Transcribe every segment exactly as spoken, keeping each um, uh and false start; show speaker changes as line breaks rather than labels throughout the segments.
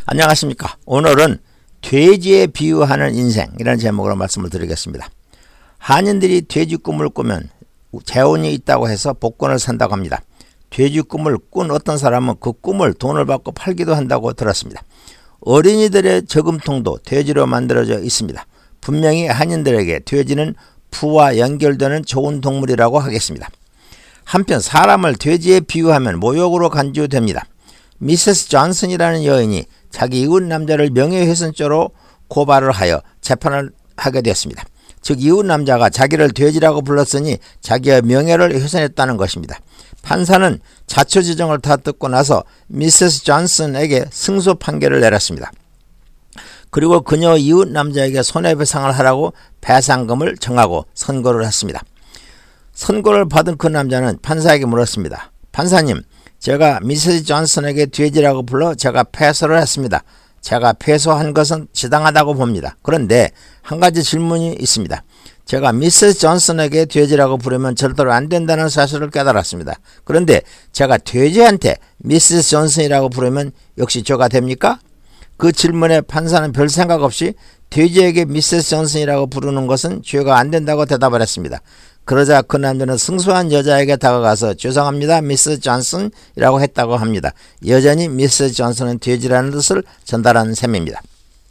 안녕하십니까. 오늘은 돼지에 비유하는 인생이라는 제목으로 말씀을 드리겠습니다. 한인들이 돼지 꿈을 꾸면 재혼이 있다고 해서 복권을 산다고 합니다. 돼지 꿈을 꾼 어떤 사람은 그 꿈을 돈을 받고 팔기도 한다고 들었습니다. 어린이들의 저금통도 돼지로 만들어져 있습니다. 분명히 한인들에게 돼지는 부와 연결되는 좋은 동물이라고 하겠습니다. 한편 사람을 돼지에 비유하면 모욕으로 간주됩니다. 미세스 존슨이라는 여인이 자기 이웃 남자를 명예훼손죄로 고발을 하여 재판을 하게 되었습니다. 즉 이웃 남자가 자기를 돼지라고 불렀으니 자기의 명예를 훼손했다는 것입니다. 판사는 자초지종을 다 듣고 나서 미세스 존슨에게 승소 판결을 내렸습니다. 그리고 그녀 이웃 남자에게 손해배상을 하라고 배상금을 정하고 선고를 했습니다. 선고를 받은 그 남자는 판사에게 물었습니다. 판사님, 제가 미세스 존슨에게 돼지라고 불러 제가 패소를 했습니다. 제가 패소한 것은 지당하다고 봅니다. 그런데 한 가지 질문이 있습니다. 제가 미세스 존슨에게 돼지라고 부르면 절대로 안 된다는 사실을 깨달았습니다. 그런데 제가 돼지한테 미세스 존슨이라고 부르면 역시 죄가 됩니까? 그 질문에 판사는 별 생각 없이 돼지에게 미세스 존슨이라고 부르는 것은 죄가 안 된다고 대답을 했습니다. 그러자 그 남자는 승소한 여자에게 다가가서 죄송합니다 미스 존슨이라고 했다고 합니다. 여전히 미스 존슨은 돼지라는 뜻을 전달하는 셈입니다.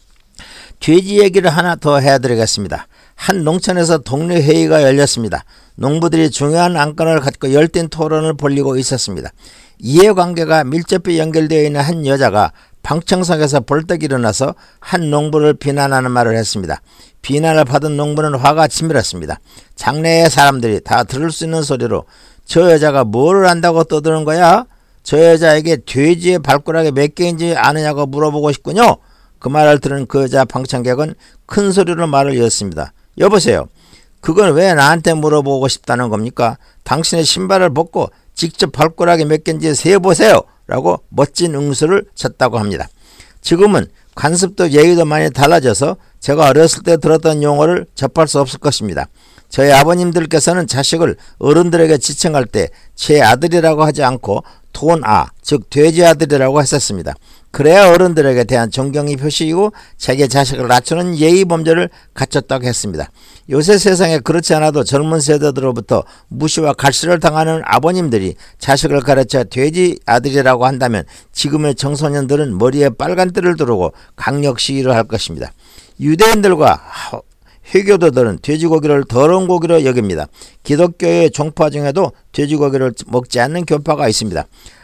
돼지 얘기를 하나 더 해드리겠습니다. 한 농촌에서 동네 회의가 열렸습니다. 농부들이 중요한 안건을 갖고 열띤 토론을 벌이고 있었습니다. 이해관계가 밀접히 연결되어 있는 한 여자가 방청석에서 벌떡 일어나서 한 농부를 비난하는 말을 했습니다. 비난을 받은 농부는 화가 치밀었습니다. 장내의 사람들이 다 들을 수 있는 소리로 저 여자가 뭐를 안다고 떠드는 거야? 저 여자에게 돼지의 발가락이 몇 개인지 아느냐고 물어보고 싶군요. 그 말을 들은 그 여자 방청객은 큰 소리로 말을 이었습니다. 여보세요. 그건 왜 나한테 물어보고 싶다는 겁니까? 당신의 신발을 벗고 직접 발가락이 몇 개인지 세보세요. 라고 멋진 응수를 쳤다고 합니다. 지금은 관습도 예의도 많이 달라져서 제가 어렸을 때 들었던 용어를 접할 수 없을 것입니다. 저희 아버님들께서는 자식을 어른들에게 지칭할 때 제 아들이라고 하지 않고 돈아, 즉 돼지 아들이라고 했었습니다. 그래야 어른들에게 대한 존경의 표시이고 자기 자식을 낮추는 예의 범죄를 갖췄다고 했습니다. 요새 세상에 그렇지 않아도 젊은 세대들로부터 무시와 갈시를 당하는 아버님들이 자식을 가르쳐 돼지 아들이라고 한다면 지금의 청소년들은 머리에 빨간 띠를 두르고 강력 시위를 할 것입니다. 유대인들과 회교도들은 돼지고기를 더러운 고기로 여깁니다. 기독교의 종파 중에도 돼지고기를 먹지 않는 교파가 있습니다.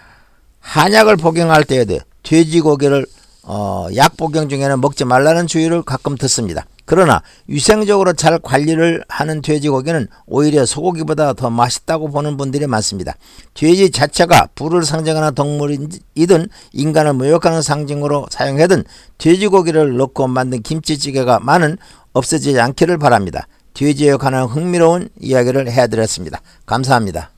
한약을 복용할 때에도 돼지고기를 어, 약 복용 중에는 먹지 말라는 주의를 가끔 듣습니다. 그러나 위생적으로 잘 관리를 하는 돼지고기는 오히려 소고기보다 더 맛있다고 보는 분들이 많습니다. 돼지 자체가 부를 상징하는 동물이든 인간을 모욕하는 상징으로 사용하든 돼지고기를 넣고 만든 김치찌개가 많은 없어지지 않기를 바랍니다. 돼지에 관한 흥미로운 이야기를 해드렸습니다. 감사합니다.